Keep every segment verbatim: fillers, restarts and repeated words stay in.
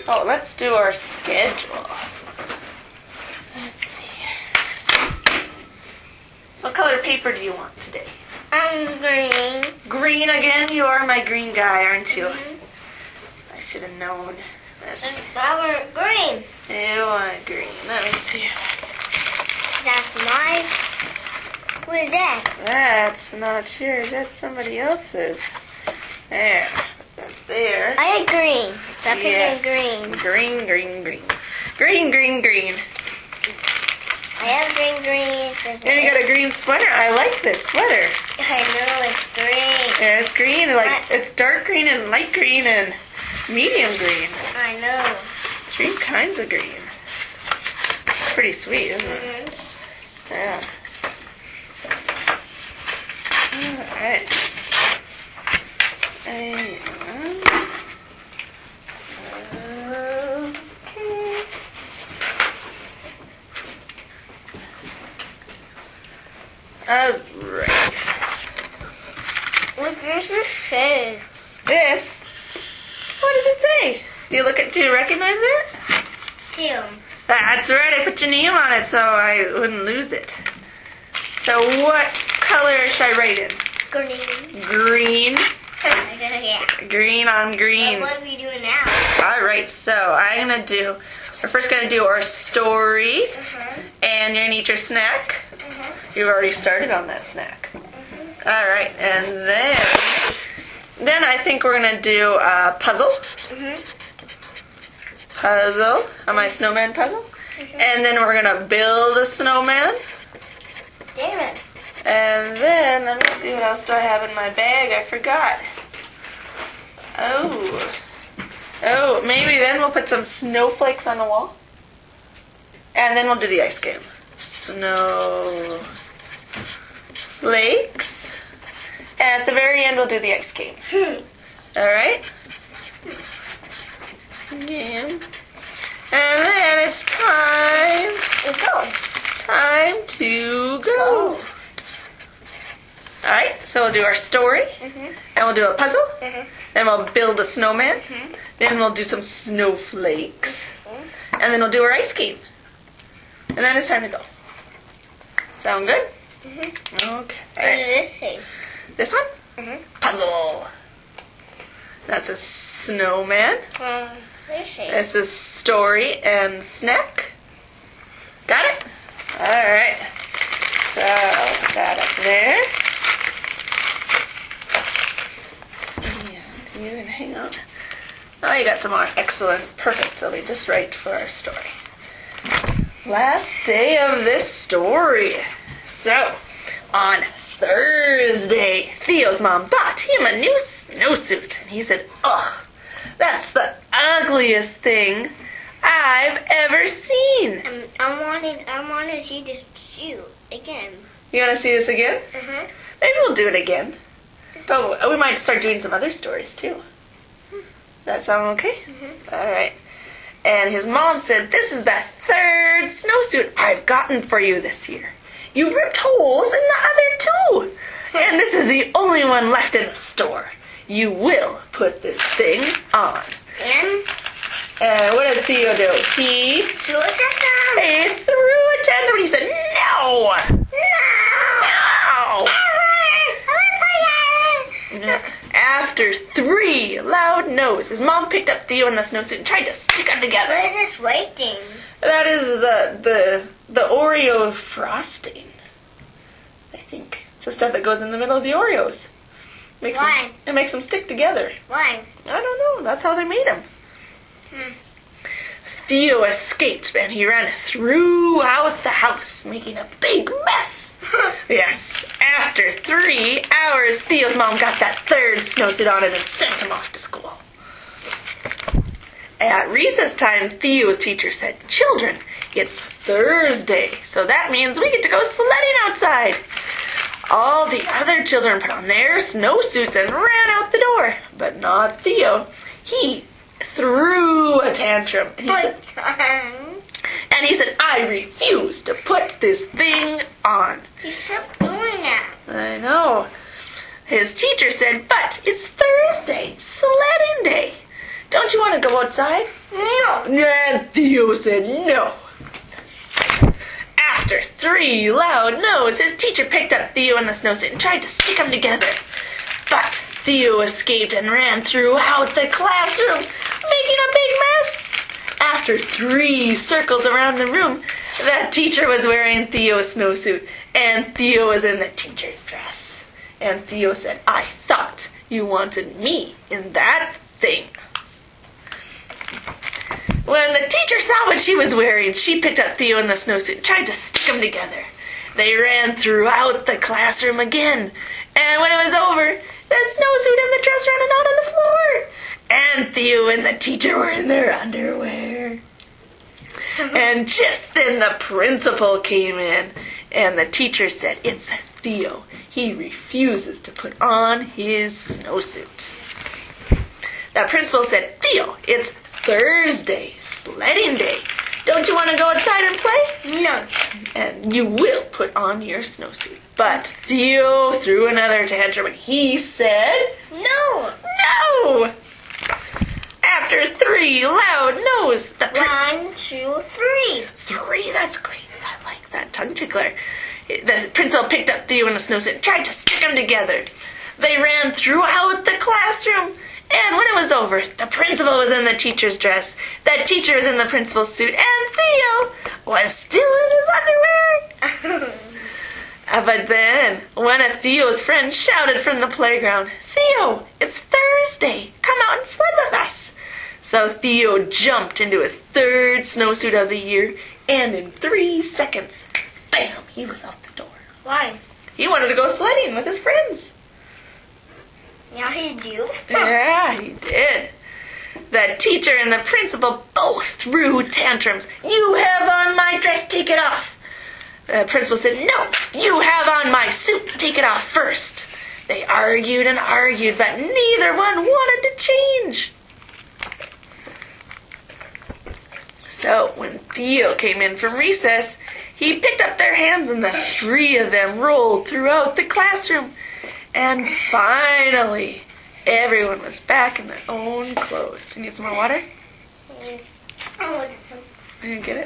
Oh, let's do our schedule. Let's see here. What color paper do you want today? I'm green. Green again? You are my green guy, aren't you? Mm-hmm. I should have known. And I want green. You want green. Let me see. That's mine. What is that? That's not yours. That's somebody else's. There. That's there. I had green. That's Yes. green. Green, green, green. Green, green, green. I have green, green. There's And you got a green sweater. I like this sweater. I know it's green. Yeah, it's green. Like it's dark green and light green and medium green. I know. Three kinds of green. Pretty sweet, isn't it? Mm-hmm. Yeah. All right. And, okay. All right. What does this say? This. What does it say? Do you look at? Do you recognize it? Two. That's right. I put your name on it so I wouldn't lose it. So what color should I write in? Green. Green. Yeah. Green on green. What are we doing now? All right. So I'm gonna do. We're first gonna do our story, Uh-huh. and you're gonna eat your snack. Uh-huh. You've already started on that snack. Uh-huh. All right, and then then I think we're gonna do a puzzle. Mm-hmm. Puzzle. On my snowman puzzle. Mm-hmm. And then we're gonna build a snowman. Damn it. And then, let me see, what else do I have in my bag? I forgot. Oh. Oh, maybe then we'll put some snowflakes on the wall. And then we'll do the ice game. Snowflakes. And at the very end, we'll do the ice game. All right? Yeah. And then it's time. Let's go. Time to go. Alright, so we'll do our story, Mm-hmm. and we'll do a puzzle, Mm-hmm. then we'll build a snowman, Mm-hmm. then we'll do some snowflakes, Mm-hmm. and then we'll do our ice game. And then it's time to go. Sound good? Mm-hmm. What Okay. does this say? This one? Mm-hmm. Puzzle. That's a snowman. Um, this say? This is story and snack. Got it? Alright. So, put that up there. And you can hang on. Oh, you got some more. Excellent. Perfect. It'll be just right for our story. Last day of this story. So, on Thursday, Theo's mom bought him a new snowsuit. And he said, ugh, that's the ugliest thing I've ever seen. Um, I wanted, I want to see this shoe again. You want to see this again? Uh-huh. Maybe we'll do it again. But we might start doing some other stories, too. That sound okay? Mm-hmm. All right. And his mom said, this is the third snowsuit I've gotten for you this year. You ripped holes in the other two. And this is the only one left in the store. You will put this thing on. And And what did Theo do? He, shoe system. he threw a tantrum and he said, no! No! No! After three loud no's, his mom picked up Theo in the snowsuit and tried to stick them together. What is this white thing? That is the the the Oreo frosting. I think it's the stuff that goes in the middle of the Oreos. Makes Why? Them, it makes them stick together. Why? I don't know. That's how they made them. Hmm. Theo escaped and he ran throughout the house, making a big mess. Yes, after three hours, Theo's mom got that third snowsuit on him and sent him off to school. At recess time, Theo's teacher said, children, it's Thursday, so that means we get to go sledding outside. All the other children put on their snowsuits and ran out the door, but not Theo. He threw a tantrum. And he, said, and he said, I refuse to put this thing on. You kept doing that. I know. His teacher said, but it's Thursday, sledding day. Don't you want to go outside? No. And Theo said no. After three loud no's, his teacher picked up Theo and the snowsuit and tried to stick them together. But Theo escaped and ran throughout the classroom, making a big mess. After three circles around the room, the teacher was wearing Theo's snowsuit, and Theo was in the teacher's dress. And Theo said, I thought you wanted me in that thing. When the teacher saw what she was wearing, she picked up Theo and the snowsuit and tried to stick them together. They ran throughout the classroom again, and when it was over, the snowsuit and the dress ran out on the floor. And Theo and the teacher were in their underwear. And just then the principal came in, and the teacher said, it's Theo. He refuses to put on his snowsuit. The principal said, Theo, it's Thursday, sledding day. Don't you want to go outside and play? No. And you will put on your snowsuit. But Theo threw another tantrum and he said, No. no! After three loud no's, the prin- One, two, three. Three, that's great. I like that tongue tickler. The principal picked up Theo and the snowsuit and tried to stick them together. They ran throughout the classroom. And when it was over, the principal was in the teacher's dress, the teacher was in the principal's suit, and Theo was still in his underwear. Uh, but then, one of Theo's friends shouted from the playground, Theo, it's Thursday. Come out and sled with us. So Theo jumped into his third snowsuit of the year, and in three seconds, bam, he was out the door. Why? He wanted to go sledding with his friends. Yeah, he do. Yeah, he did. The teacher and the principal both threw tantrums. You have on my dress, take it off. The principal said, no, you have on my suit, take it off first. They argued and argued, but neither one wanted to change. So when Theo came in from recess, he picked up their hands and the three of them rolled throughout the classroom. And finally, everyone was back in their own clothes. Do you need some more water? I want some. Are you gonna get it?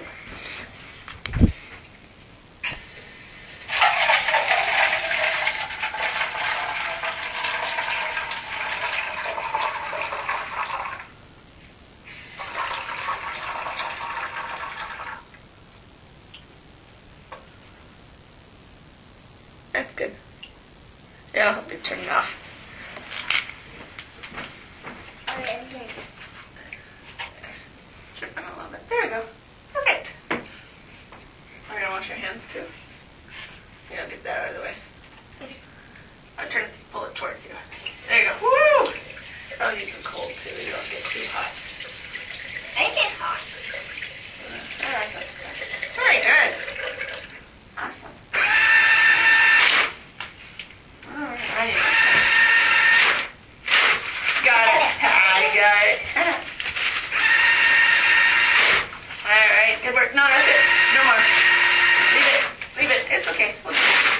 That's good. Yeah, I'll help you turn it off. Okay. Turn it on a little bit. There we go. Perfect. We're gonna wash your hands too. Yeah, I'll get that out of the way. I'll turn it, pull it towards you. There you go. Woo! I'll use some cold too. You don't get too hot. I get hot. Alright, that's good. Very good. Awesome. Alright. Got it. I got it. Alright, good work. No, that's it. No more. Leave it. Leave it. It's okay. We'll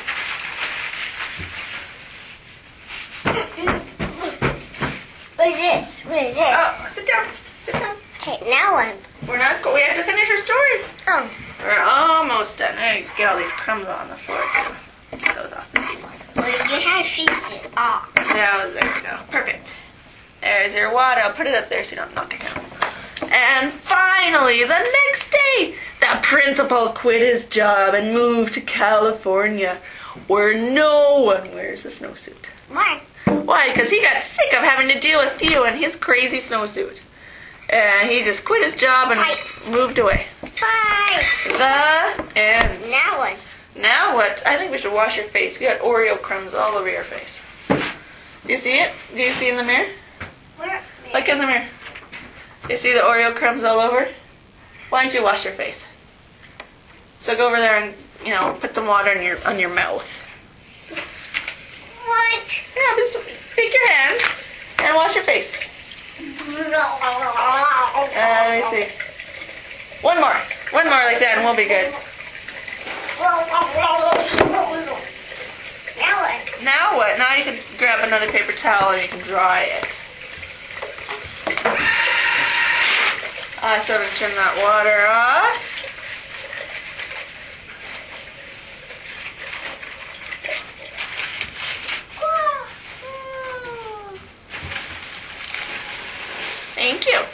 What is this? What is this? Oh, sit down. Sit down. Okay, now what? We're not go. We have to finish our story. Oh. We're almost done. There you get all these crumbs on the floor too. Get those off the table. Well, you have to fix it off. Now, there you go. Perfect. There's your water. I'll put it up there so you don't knock it down. And finally, the next day, the principal quit his job and moved to California, where no one wears a snowsuit. Why? Why? Because he got sick of having to deal with Theo and his crazy snowsuit. And he just quit his job and Bye. moved away. Bye. The end. Now what? Now what? I think we should wash your face. You got Oreo crumbs all over your face. Do you see it? Do you see in the mirror? Where? Look in the mirror. You see the Oreo crumbs all over? Why don't you wash your face? So go over there and, you know, put some water in your on your mouth. What? Yeah, just take your hand and wash your face. Uh, let me see. One more. One more like that and we'll be good. Now what? Now what? Now you can grab another paper towel and you can dry it. Awesome. Turn that water off. Thank you.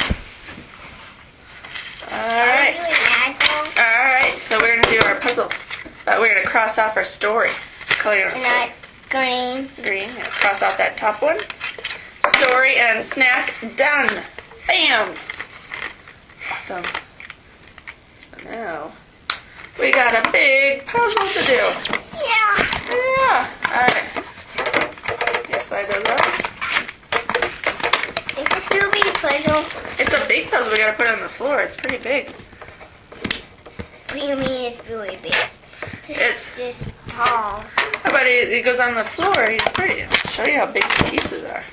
Alright. Alright, so we're going to do our puzzle. Uh, we're going to cross off our story. Color on Not green. green. Gonna cross off that top one. Story and snack done. Bam! Awesome. So now we got a big puzzle to do. Yeah. Yeah. Alright. You slide those up. It's a Scooby puzzle. It's a big puzzle. We gotta put it on the floor. It's pretty big. What do you mean it's really big? Just, It's- this tall. How about it, it goes on the floor? He's pretty. I'll show you how big the pieces are.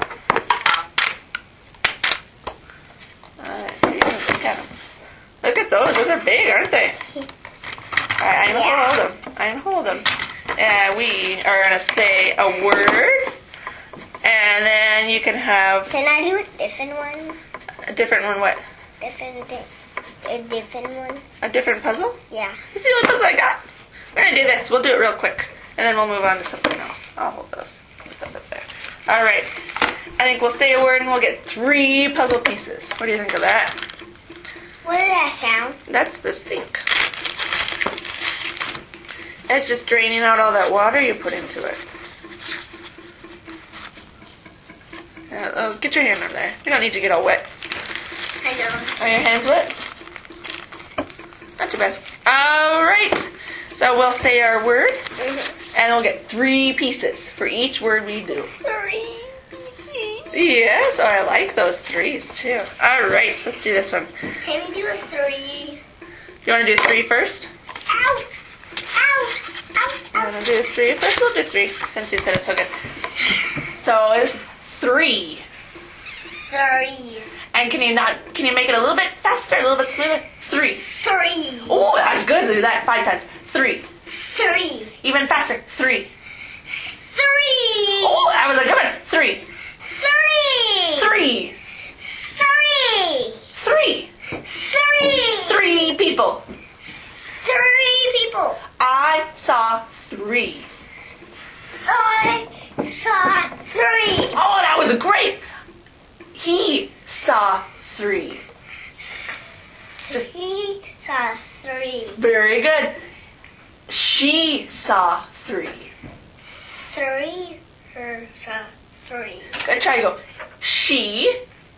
Alright, see, look at them. Look at those. Those are big, aren't they? Alright, I'm gonna Yeah. hold them. I'm gonna hold them. And we are gonna say a word, and then you can have Can I do a different one? a different one. What? Different thing. A different one? A different puzzle? Yeah. This is the only puzzle I got. We're gonna do this. We'll do it real quick, and then we'll move on to something else. I'll hold those. Put those up there. All right. I think we'll say a word, and we'll get three puzzle pieces. What do you think of that? What does that sound? That's the sink. It's just draining out all that water you put into it. Uh, oh, get your hand on there. You don't need to get all wet. I know. Are your hands wet? Not too bad. All right. So we'll say our word, and we'll get three pieces for each word we do. Three. Yes, oh, I like those threes too. All right, let's do this one. Can we do a three? You want to do three first? Ow! Ow! Ow! You want to do three first? We'll do three since you said it's so good. So it's three. Three. And can you not? Can you make it a little bit faster, a little bit smoother? Three. Three. Oh, that's good. Do that five times. Three. Three. Even faster. Three. Three. Oh, that was a good one. Three. Three. Three. Three. Three. Three. Three people. Three people. I saw three. I saw three. Oh, that was great. He saw three. Just He saw three. very good. She saw three. Three. Her saw three. Good try. Go. She.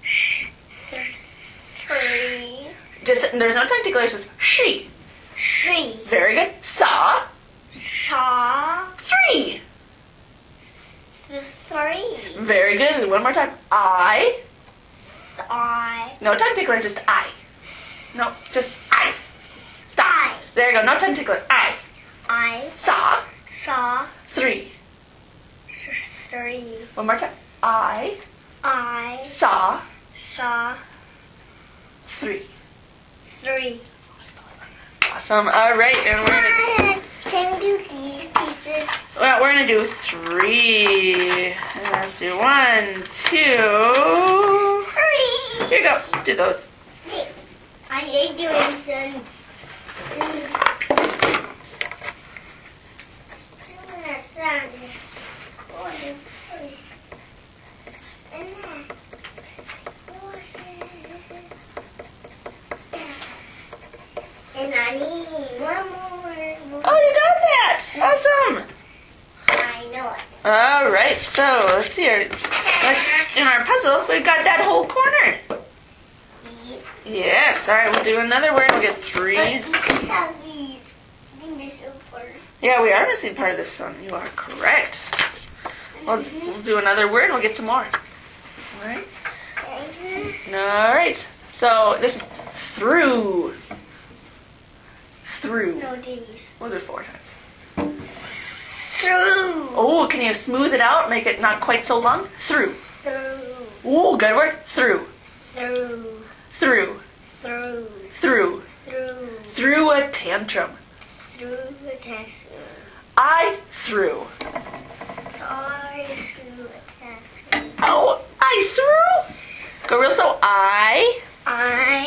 Three. Just there's no tongue tickler. It's just she. Three. Very good. Saw Saw three. three. Very good. And one more time. I. I. No tongue tickler. Just I. No, just I. Stop. I. There you go. No tongue tickler. I I saw saw three. three. One more time. I I saw saw three. three. Awesome. All right, and we're gonna Can we do these pieces? well, we're gonna do three. And let's do one, two. Three. Here you go. Do those. Hey, I hate doing sense. And I need one more. Oh, you got that. Awesome. I know it. All right. So let's see. Our, like, in our puzzle, we've got that whole corner. Yes. All right. We'll do another word. We'll get three. But this is how these the missing part. Yeah, we are missing part of this one. You are correct. We'll, we'll do another word and we'll get some more. All right. All right. So this is through. Through. No, these. We'll do it four times. Through. Oh, can you smooth it out? Make it not quite so long? Through. Through. Oh, good word. Through. Through. Through. Through. Through. Through. Through a tantrum. Through the test. I threw. I threw a test. Oh, I threw. Go real slow. I I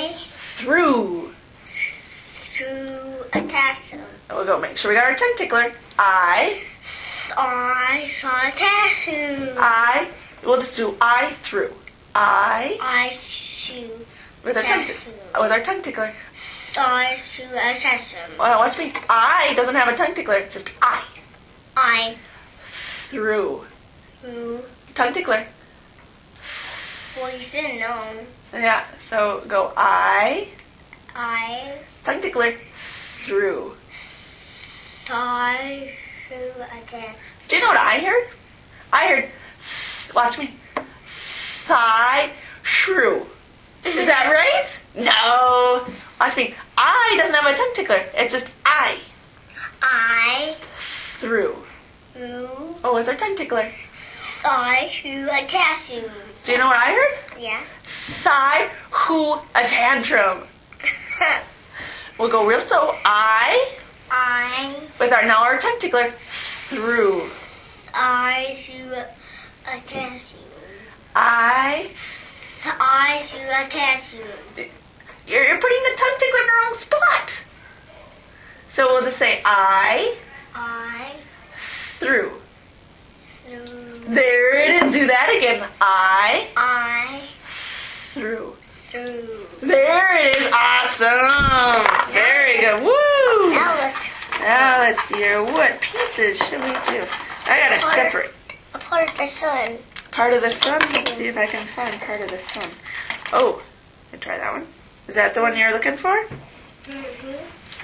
we'll go make sure we got our tongue tickler. I. I saw a cashew. I. We'll just do I through. I. I shoe. With our tongue, t- with our tongue tickler. I shoe a cashew. Well, watch me. I doesn't have a tongue tickler. It's just I. I Through. through. Tongue tickler. Well, you said no. Yeah. So go I. I Tongue tickler. Through. saw shoe a cashew. Do you know what I heard? I heard. Watch me. Sigh. Shrew. Is that right? No. Watch me. I doesn't have a tongue tickler. It's just I. I Through. through. Oh, with our tongue tickler. I shoe a cashew. Do you know what I heard? Yeah. Sigh. Who a tantrum. We'll go real slow. I. I With our now our tongue tickler. Through. I shoe a cashew. I. I shoe a cashew. You're, you're putting the tongue tickler in the wrong spot. So we'll just say I. I Through. through. There it is. Do that again. I. I Through. through. There it is. Awesome. Very good. Woo. Now let's Now let's see here. What pieces should we do? I gotta separate. a part of the sun. Part of the sun? Let's see if I can find part of the sun. Oh, let me try that one. Is that the one you're looking for? Mm-hmm.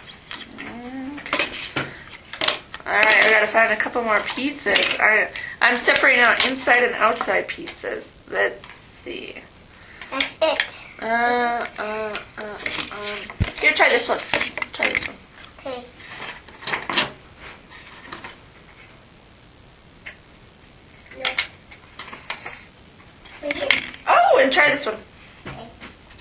Okay. Alright, I gotta find a couple more pieces. Alright, I'm separating out inside and outside pieces. Let's see. That's it. Uh, uh, uh, um. Here, try this one. Try this one. Okay. No. Okay. Oh, and try this one. Okay.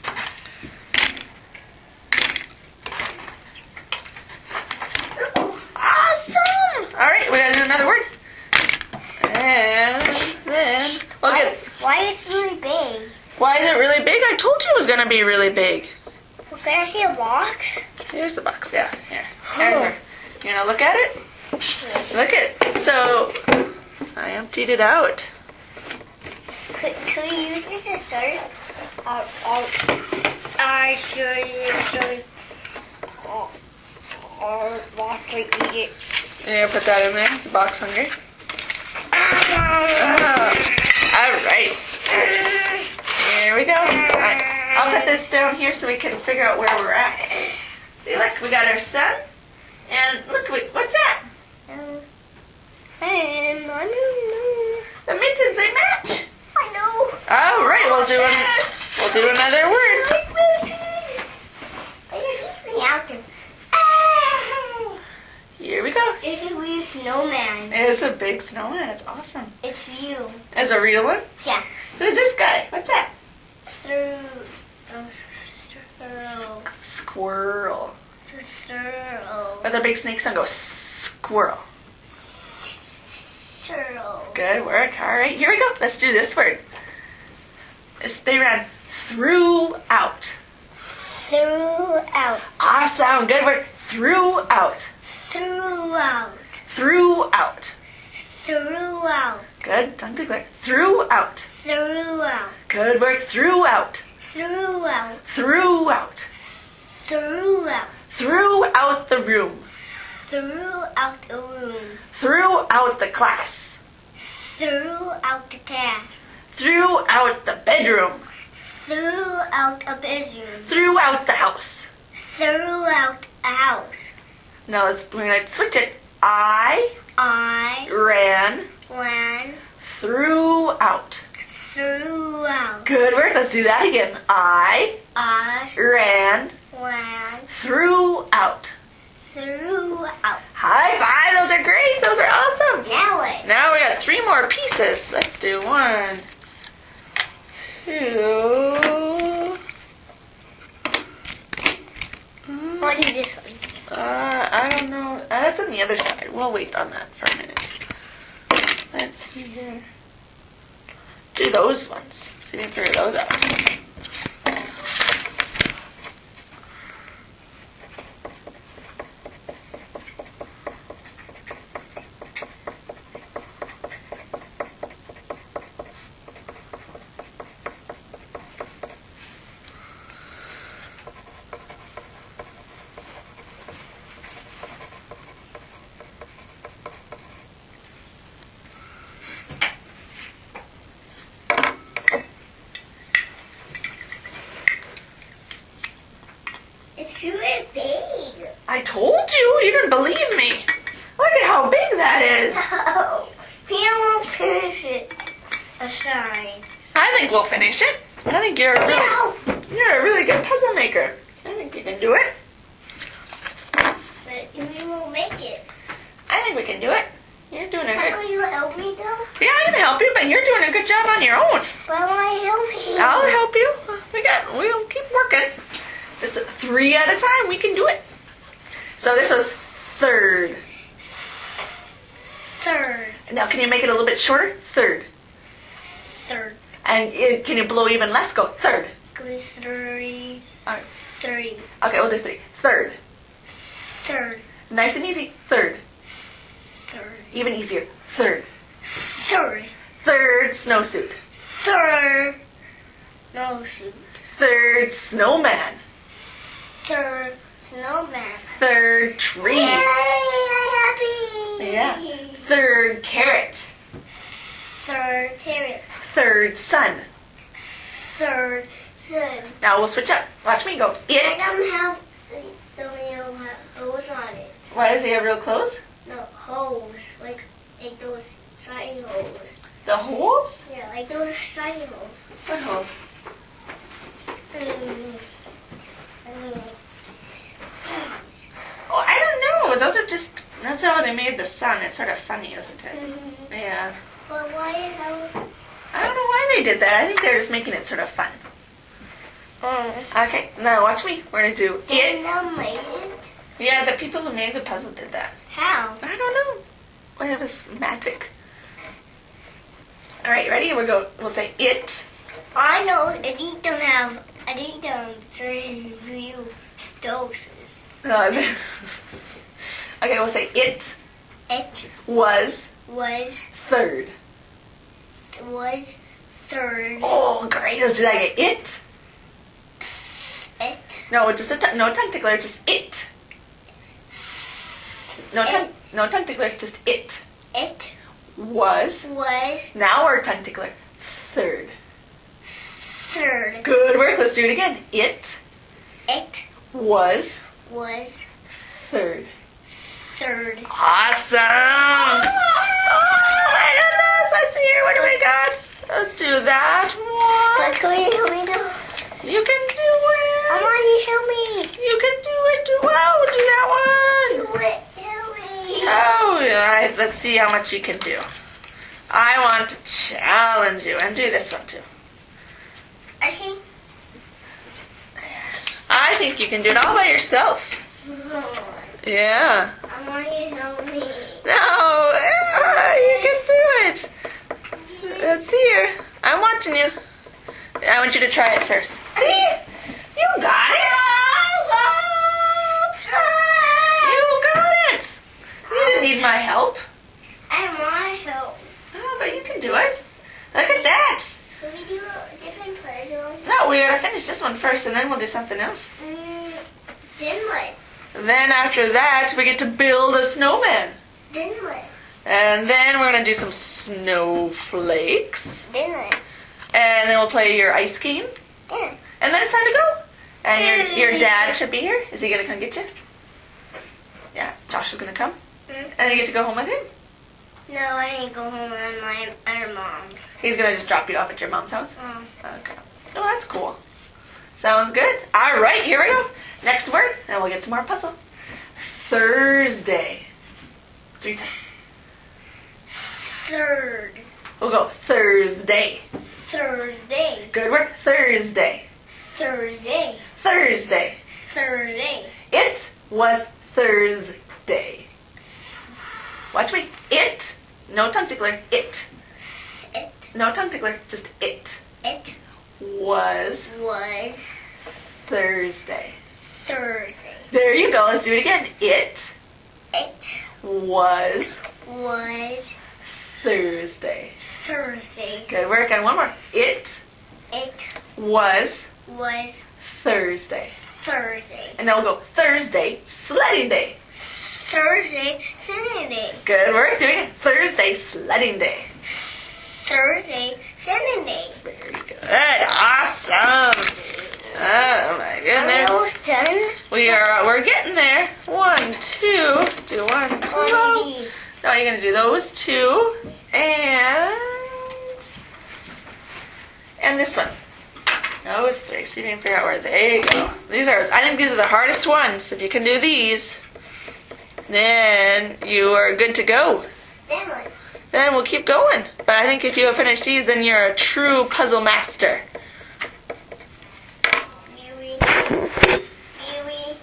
Awesome! Alright, we gotta do another word. And then we'll Why get. is, why is it really big? Why is it really big? I told you it was gonna be really big. Well, can I see a box? Here's the box, yeah. Here. There's her. You gonna look at it? Look at it. So I emptied it out. Could, could we use this as start? Or, or, I should usually or, or watch me eat it. You gonna put that in there? Is the box hungry? Oh. Alright. Here we go. Alright. I'll put this down here so we can figure out where we're at. See, look, we got our sun. And look, we- what's that? Um, hey, I don't know. The mittens, they match. I know. All right, we'll do an, we'll do another word. Me out there. Ah! Here we go. It's a weird snowman. It's a big snowman. It's awesome. It's you. It's a real one? Yeah. Who's this guy? What's that? Through. Oh, through. Squirrel. Through. With a big snake sun, go squirrel. Through. Good work. All right, here we go. Let's do this word. It's- They ran throughout. Throughout. Awesome. Good work. Throughout. Throughout. Throughout. Throughout. Good. Tongue tickler. Throughout. Throughout. Good work. Throughout. Throughout. Throughout. Throughout. Throughout the room. Throughout the room. Throughout the class. Throughout the class. Throughout the bedroom. Throughout a bedroom. Throughout the house. Throughout a house. Now let's, we're going to switch it. I I ran ran throughout. throughout. Good work. Let's do that again. I I ran ran throughout. throughout. High five. Those are great. Those are awesome. Now what? Now we got three more pieces. Let's do one, two. I'll do this one. Uh, I don't know. Uh, that's on the other side. We'll wait on that for a minute. Let's see here. Do those ones. See if we can figure those out. too big. I told you. You didn't believe me. Look at how big that is. No. We won't finish it. A sign. I think we'll finish it. I think you're a really, No. you're a really good puzzle maker. I think you can do it. But we won't make it. I think we can do it. You're doing a good. Will you help me though? Yeah, I'm gonna help you, but you're doing a good job on your own. Why won't you help me? I'll help you. We got. We'll keep working. Just three at a time. We can do it. So this was third. Third. Now, can you make it a little bit shorter? Third. Third. And it, can you blow even less? Go third. Go three. All right. Three. Okay, we'll do three. Third. Third. Nice and easy. Third. Third. Even easier. Third. Third. Third snowsuit. Third. No suit. Third snowman. Third. Snowman. Third tree. Yay! I'm happy. Yeah. Third carrot. Third carrot. Third sun. Third sun. Now we'll switch up. Watch me go. I It. don't have the real hose on it. Why does he have real clothes? No, hose. Like, like those sign holes. The holes? Yeah, like those sign holes. What holes? Mm. Mm. Oh, I don't know. Those are just. That's how they made the sun. It's sort of funny, isn't it? Mm. Yeah. But why how? I don't know why they did that. I think they're just making it sort of fun. Mm. Okay, now watch me. We're gonna do They it. now made it? Yeah, the people who made the puzzle did that. How? I don't know. Well, it was magic. All right, ready? We'll go. We'll say it. I know. I need them have. I need them certain real stoses. Uh, okay, we'll say it It was was third. was third. Oh, great. Let's do that again. It. It No, just a t- no tongue tickler. Just it. No tongue. No tongue tickler. Just it it was. was Now our tongue tickler. Third. third. Good work. Let's do it again. It It was was third. third. Awesome. Oh my goodness. Let's hear. What do we got? Let's do that one. But can you help me though? You can do I it. want you to help me. You can do it too. Wow, do that one. Do it. Help me. Oh, yeah. Let's see how much you can do. I want to challenge you and do this one too. I think. I think you can do it all by yourself. Yeah. I want you to help me. No, ah, you can do it. Let's see here. I'm watching you. I want you to try it first. See? You got it. You got it. You didn't need my help. I want help. Oh, but you can do it. Look at that. Can we do a different puzzle? No, we gotta finish this one first, and then we'll do something else. Mm, then what? Then after that, we get to build a snowman. Then what? And then we're gonna do some snowflakes. Then what? And then we'll play your ice game. Then. And then it's time to go. And your your dad should be here. Is he gonna come get you? Yeah, Josh is gonna come. Mm. And you get to go home with him. No, I need to go home on my other mom's. He's gonna just drop you off at your mom's house. Oh. Okay. Oh, that's cool. Sounds good. All right, here we go. Next word, and we'll get some more puzzle. Thursday. Three times. Third. We'll go Thursday. Thursday. Good work. Thursday. Thursday. Thursday. Thursday. It was Thursday. Watch me. It. No tongue tickler. It. It. No tongue tickler. Just it. It Was was Thursday. Thursday. There you go. Let's do it again. It It was was Thursday. Thursday. Good work. And one more. It It was was Thursday. Thursday. And now we'll go Thursday, sledding day. Thursday, Saturday. Good work. Do it again. Thursday, sledding day. Thursday, Saturday. Very good. Awesome. Oh my goodness. Are those done? We are, we're getting there. One, two, do one, two. Only these. Now you're going to do those two, and, and this one. Those three, so you can figure out where they go. These are, I think these are the hardest ones. If you can do these, then you are good to go. Then what? Then we'll keep going. But I think if you finish these, then you're a true puzzle master. Viewing. Viewing.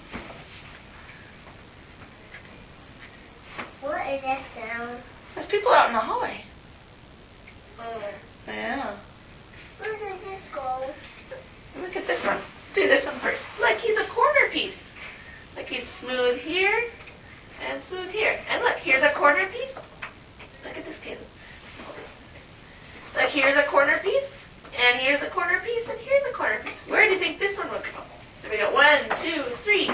What is that sound? There's people out in the hallway. Oh. Yeah. Where does this go? Look at this one. Do this one first. Look, he's a corner piece. Look, he's smooth here and smooth here. And look, here's a corner piece. Look at this table. Look, here's a corner piece, and here's a corner piece, and here's a corner piece. Where do you think this one would go? There we go. One, two, three.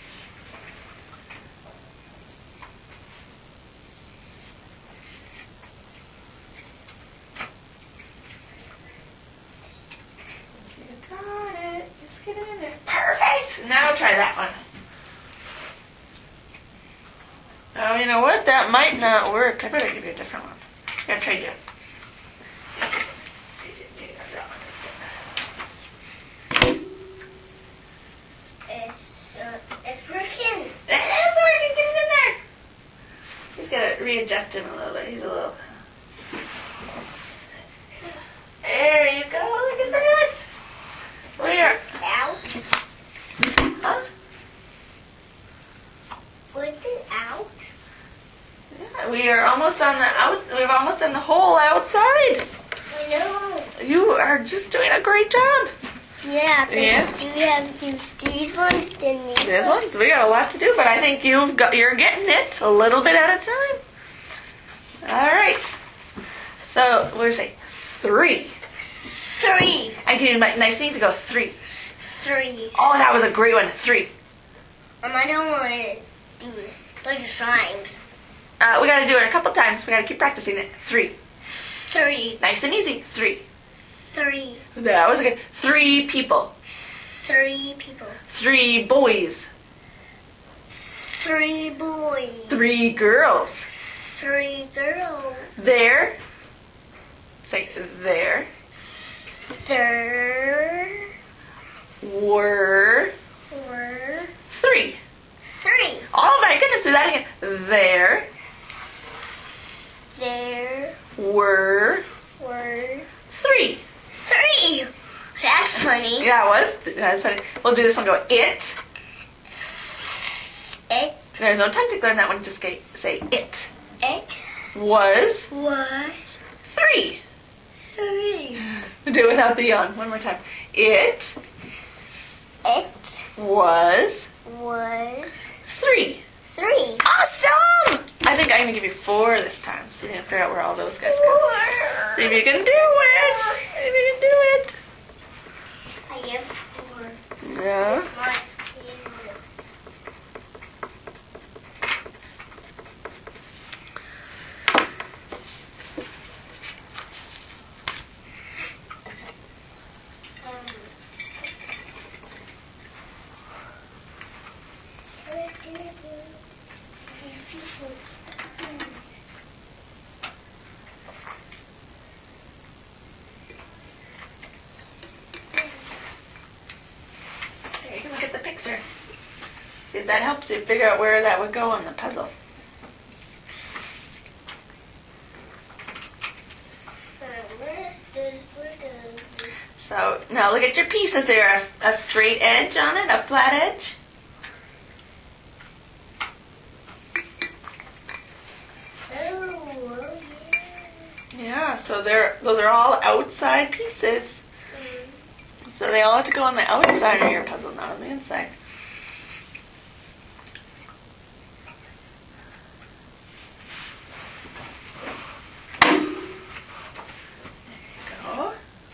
You got it. Just get it in there. Perfect. Now try that one. Oh, you know what? That might not work. I better give you a different one. I gotta trade you. It's, uh, it's working. It is working. Get it in there. Just gotta readjust him a little bit. He's a little. There you go. Look at that. We are. Out. Huh? Was it out? Yeah, we are almost on the out. We've almost done the whole outside. I know. You are just doing a great job. Yeah, but Yeah. do we have to do these ones, then these This one's, we got a lot to do, but I think you've got, you're getting it a little bit at a time. All right. So, what do you say? Three. Three. I can do my nice and easy. Go three. Three. Oh, that was a great one. Three. Um, I don't want to do bunch of slimes. Uh, we got to do it a couple times. We got to keep practicing it. Three. Three. Nice and easy. Three. Three. That was good. Three people. Three people. Three boys. Three boys. Three girls. Three girls. There. Say there. There Were. were Three. three. Oh my goodness, do that again. There There were were three. three. That's funny. Yeah, it was. That's funny. We'll do this one. Go it. It There's no tongue tickler in that one. Just say, say it. it Was was three. three. Do it without the yawn. One more time. It It was was three. three. Awesome! I think I'm going to give you four this time, so you can figure out where all those guys go. See if you can do it. See if you can do it. I have four. Yeah. My There, you can look at the picture. See if that helps you figure out where that would go on the puzzle. So now look at your piece. Is there a, a straight edge on it, a flat edge? Yeah, so they're those are all outside pieces. So they all have to go on the outside of your puzzle, not on the inside. There you go.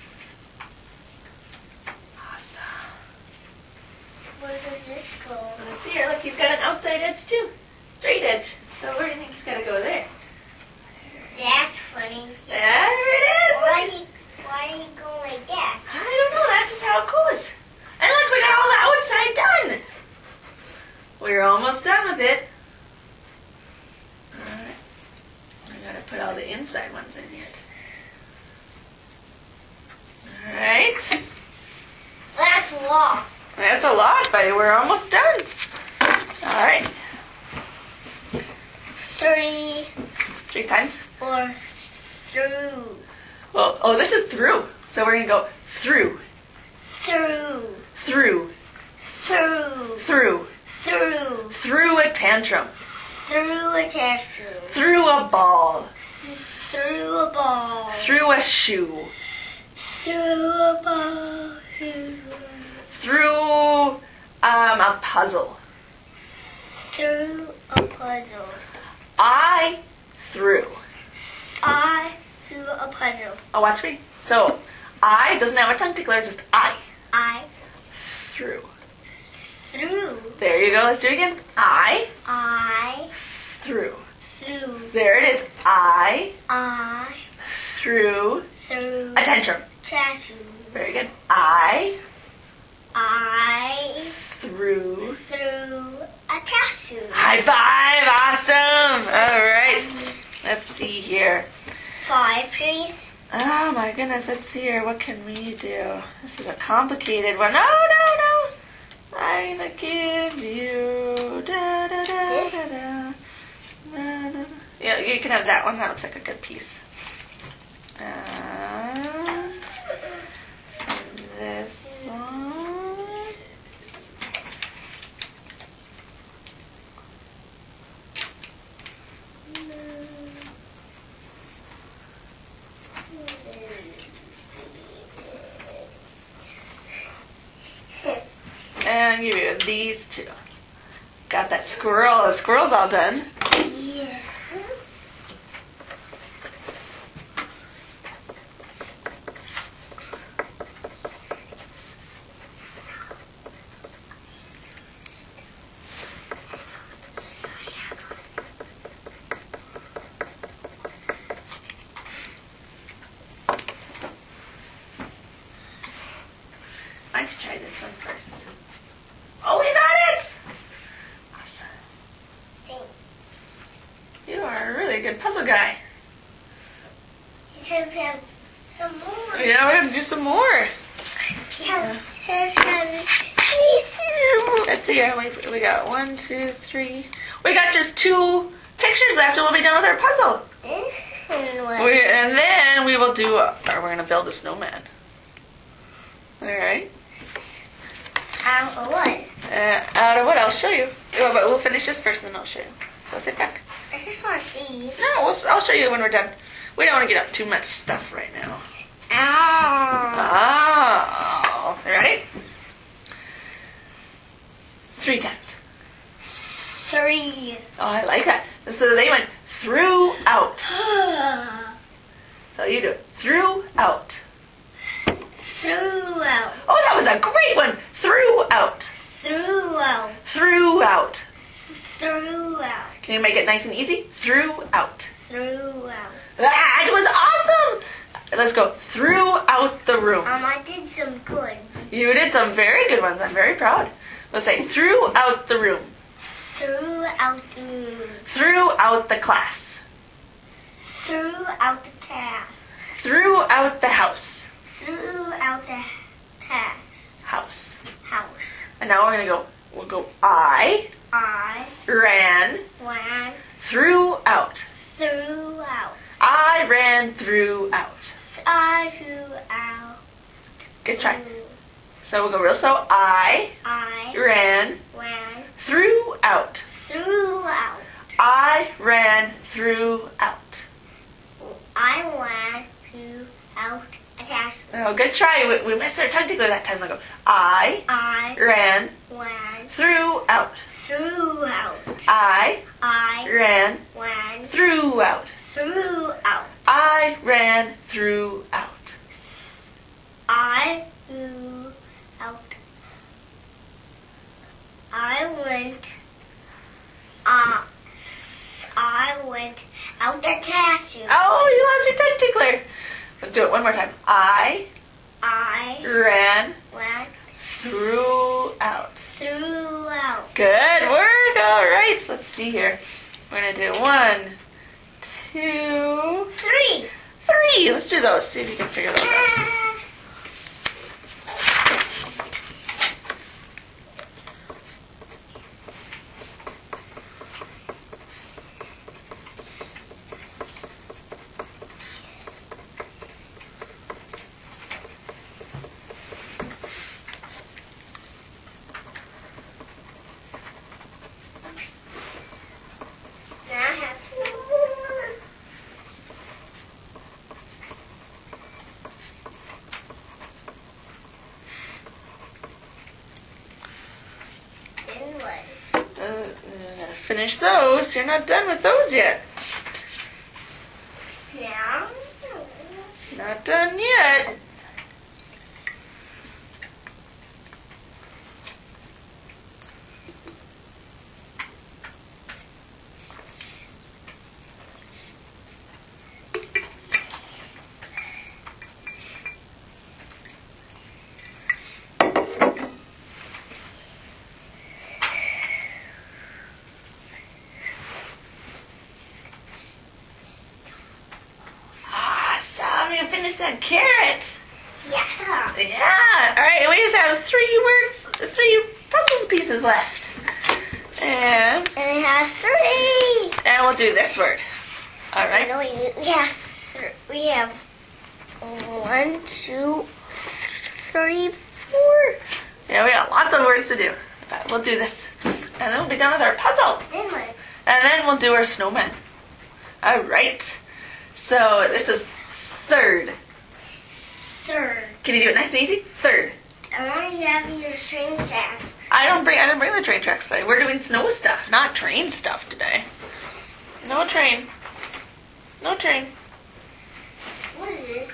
Awesome. Where does this go? Let's see here. Look, he's got an outside edge too. Straight edge. So where do you think he's got to go there? That's funny. There it is. Why he, why are you going like that? I don't know. That's just how it goes. And look, we got all the outside done. We're almost done with it. Alright. I gotta put all the inside ones in yet. Alright. That's a lot. That's a lot, but we're almost done. Alright. Three Three times. or through. Well, oh, this is through. So we're going to go through, Through. through, Through. through, Through. through a tantrum, Through a castle. through a ball, Through a ball. through a shoe, Through a ball. through um, a puzzle. Through a puzzle. I threw. I threw a puzzle. Oh, watch me. So, I doesn't have a tongue tickler, just I I threw. threw. There you go. Let's do it again. I I threw. threw. There it is. I I threw threw. a tantrum. Tattoo. Very good. I I threw. threw a tattoo. High five. Awesome. All right. Let's see here. Five, please. Oh my goodness. Let's see here. What can we do? This is a complicated one. No, no, no. I'm gonna give you. Da, da, da, da, da. Da, da, da. Yeah, you can have that one. That looks like a good piece. And this one. And give you these two. Got that squirrel. The squirrel's all done. Yeah. Why don't you try this one first? Oh, you got it! Awesome. Thanks. You are a really good puzzle guy. You have, have some more. Yeah, we're going to do some more. Yeah. Have, Let's see here. We, we got one, two, three. We got just two pictures left and we'll be done with our puzzle. We, and then we will do, a, or we're going to build a snowman. Alright. Out of what? Uh, out of what? I'll show you. Oh, but we'll finish this first and then I'll show you. So sit back. I just want to see. No, we'll, I'll show you when we're done. We don't want to get up too much stuff right now. Ow. Oh. You ready? Three times. Three. Oh, I like that. So they went throughout. So you do it. Throughout. Throughout. Oh, that was a great one. Throughout. Throughout. Throughout. Throughout. Can you make it nice and easy? Throughout. Throughout. That was awesome. Let's go. Throughout the room. Um, I did some good. You did some very good ones. I'm very proud. Let's say throughout the room. Throughout the room. Throughout the class. Throughout the task. Throughout the house. Throughout the task. House. House. And now we're going to go, we'll go I I ran ran throughout. throughout. I ran throughout. I throughout. Good try. So we'll go real slow. I I ran ran throughout. throughout. I ran throughout. I ran throughout a task. Oh, good try. We, we missed our tongue tickler that time. We'll go. I I ran ran throughout. throughout. I I ran ran throughout. throughout. I ran throughout. I threw out. I went. Uh, I went out the classroom. Oh, you lost your tongue tickler. Let's do it one more time. I I ran went throughout. throughout. Good work. Let's see here. We're going to do one, two, Three. three. Let's do those. See if you can figure those out. Now I have two more. Then what? Uh, I gotta finish those. You're not done with those yet. Now. Not done yet. To finish that carrot. Yeah. Yeah. All right. We just have three words, three puzzle pieces left, and And it has three. and we'll do this word. All right. No, we, we have th- we have one, two, three, four. Yeah, we got lots of words to do. But we'll do this, and then we'll be done with our puzzle, Then what? and then we'll do our snowman. All right. So this is third. Third. Can you do it nice and easy? Third. I want to have your train track. I don't bring I didn't bring the train tracks today. We're doing snow stuff, not train stuff today. No train. No train. What is this?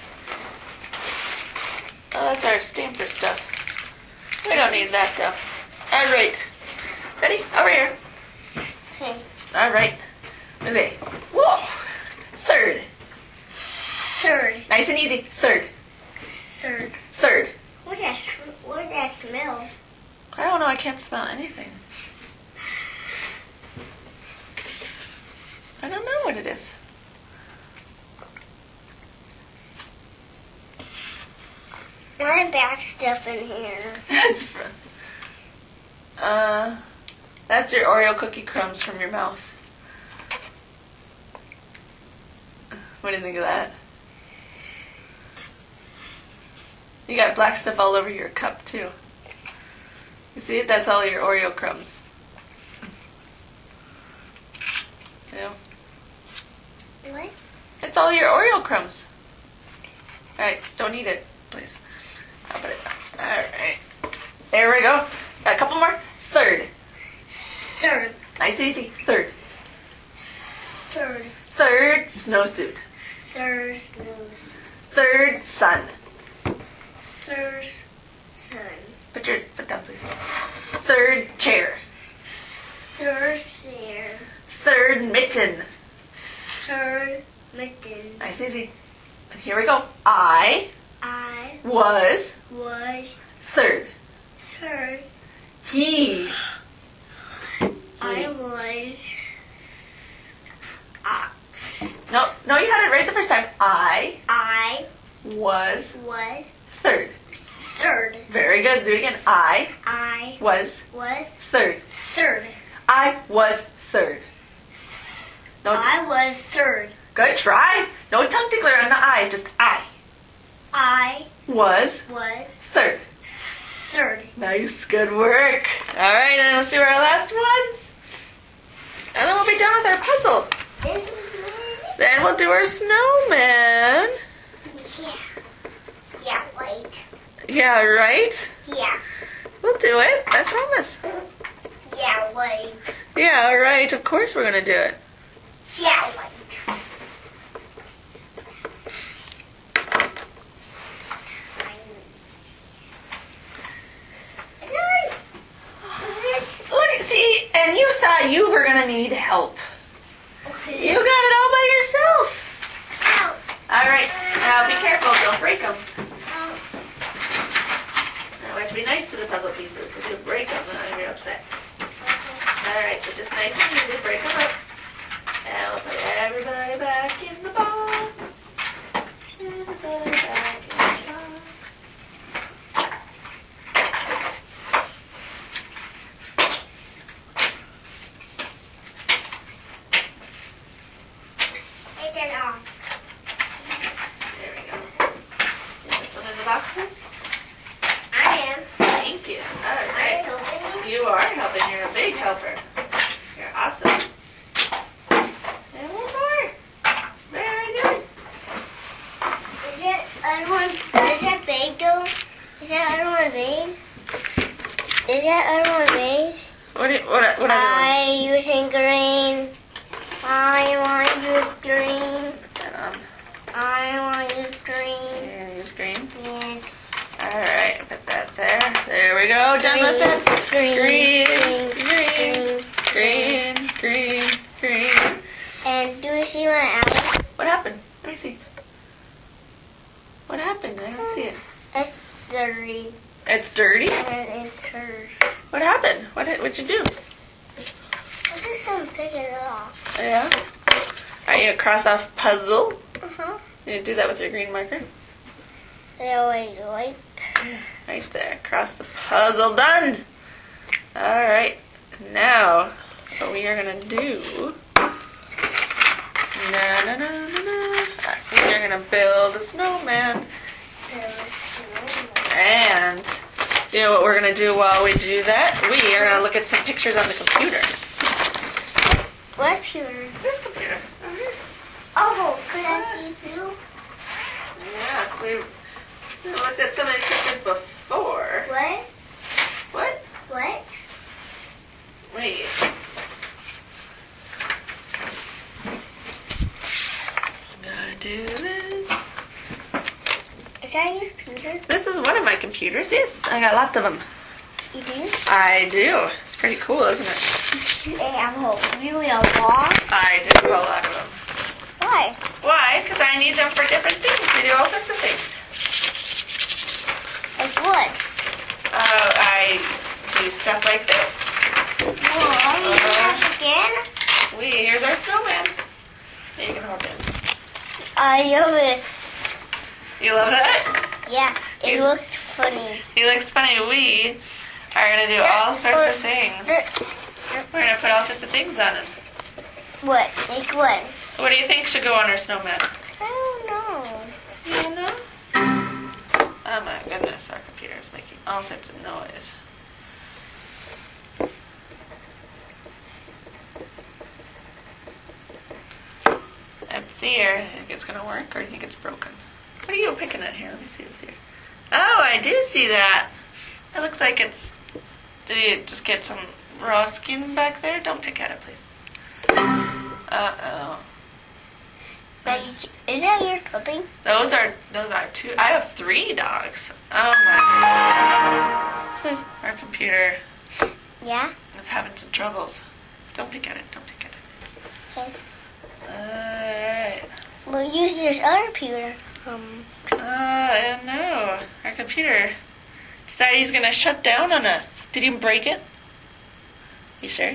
Oh, that's our stamper stuff. We don't need that though. All right. Ready? Over here. Okay. All right. Okay. Whoa. Third. Third. Nice and easy. Third. Third. Third. What's that? What's that smell? I don't know. I can't smell anything. I don't know what it is. A lot of back stuff in here. That's fun. Uh, that's your Oreo cookie crumbs from your mouth. What do you think of that? You got black stuff all over your cup too. You see it? That's all your Oreo crumbs. Yeah. What? It's all your Oreo crumbs. Alright, don't eat it, please. I'll put it down. Alright. There we go. Got a couple more. Third. Third. Nice and easy. Third. Third. Third snowsuit. Third snooze. Third sun. Third sun. Put your foot down, please. Third chair. Third stair. Third mitten. Third mitten. Nice and easy. And here we go. I I was was third. third. He. I was. Uh, No, no, you had it right the first time. I I was was third. third. Very good. Do it again. I I was was third. third. I was third. No, I was third. good try. No tongue tickler on the I, just I I was was third. third. Nice, good work. All right, and let's do our last ones. And then we'll be done with our puzzle. This is it. Then we'll do our snowman. Yeah. Yeah, wait. Yeah, right? Yeah. We'll do it. I promise. Yeah, wait. Yeah, all right. Of course we're going to do it. Yeah, wait. Look, see, and you thought you were going to need help. You got it all by yourself. Ow. All right. Now be careful. Don't break them. Ow. Now we have to be nice to the puzzle pieces. If you break them, then I'm going to be upset. Alright, so just nice and easy, break them up. And we'll put everybody back in the box. Everybody back in the box. Take it off. There we go. You put them in the boxes? I am. Thank you. Are Alright. you helping me? You are helping. You're a big helper. You're awesome. And one more. Very good. Is that other one? Is that big though? Is that other one big? Is that other one big? What do you, what, what other one? I using green. I want to use green. Put that on. I want to use You're green. gonna use green? Yes. Alright, put that there. There we go. Done with it. Green. Green. Green. Green. Green. And do you see my apple? What happened? Let me see. What happened? I don't see it. It's dirty. It's dirty? And it's hers. What happened? What did, what'd you do? I just want to pick it off. Yeah? Alright, you cross off puzzle. Uh-huh. You do that with your green marker. I always like. Right there. Cross the puzzle. Done! Alright. Now, what we are going to do... Na, na, na, na, na. We are going to build a snowman. And, you know what we're going to do while we do that? We are going to look at some pictures on the computer. What computer? This computer. Oh, could I see too? Yes, we, we looked at some of these pictures before. What? What? What? Wait. Gotta do this. Is that your computer? This is one of my computers. Yes, I got lots of them. You do? I do. It's pretty cool, isn't it? You have a really a lot? I do a lot of them. Why? Why? Because I need them for different things. I do all sorts of things. Like what? Uh, I do stuff like this. Whoa, are you doing that again? We, here's our snowman. There you can hold it. I love this. You love that? Yeah, it He's- looks funny. He looks funny. We are going to do all sorts of things. We're going to put all sorts of things on it. What? Like what? What do you think should go on our snowman? I don't know. You don't know? Oh my goodness, our computer is making all sorts of noise. Let's see here. Do you think it's going to work or do you think it's broken? What are you picking at here? Let me see this here. Oh, I do see that. It looks like it's... Did you just get some raw skin back there? Don't pick at it, please. Uh-oh. Like, is that your puppy? Those are those are two. I have three dogs. Oh my goodness. Our computer Yeah? is having some troubles. Don't pick at it. Don't pick at it. Okay. Alright. We'll use this other computer. Um, Uh, I don't know. Our computer decided he's going to shut down on us. Did you break it? You sure?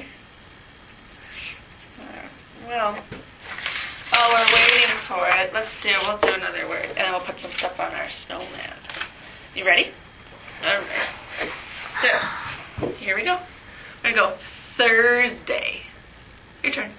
Uh, well, while we're waiting for it, let's do, we'll do another word. And then we'll put some stuff on our snowman. You ready? Alright. So, here we go. We're going to go Thursday. Your turn.